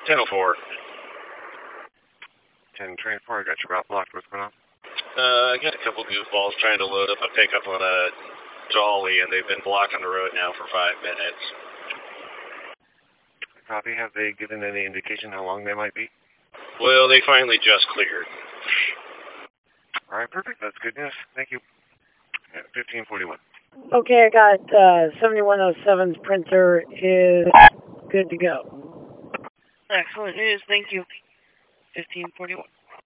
1004. 1024, I got your route blocked. What's going on? I got a couple goofballs trying to load up a pickup on a dolly, and they've been blocking the road now for 5 minutes. Copy. Have they given any indication how long they might be? Well, they finally just cleared. All right, perfect. That's good news. Thank you. 1541. Okay, I got 7107's printer is good to go. Excellent news. Thank you. 1541.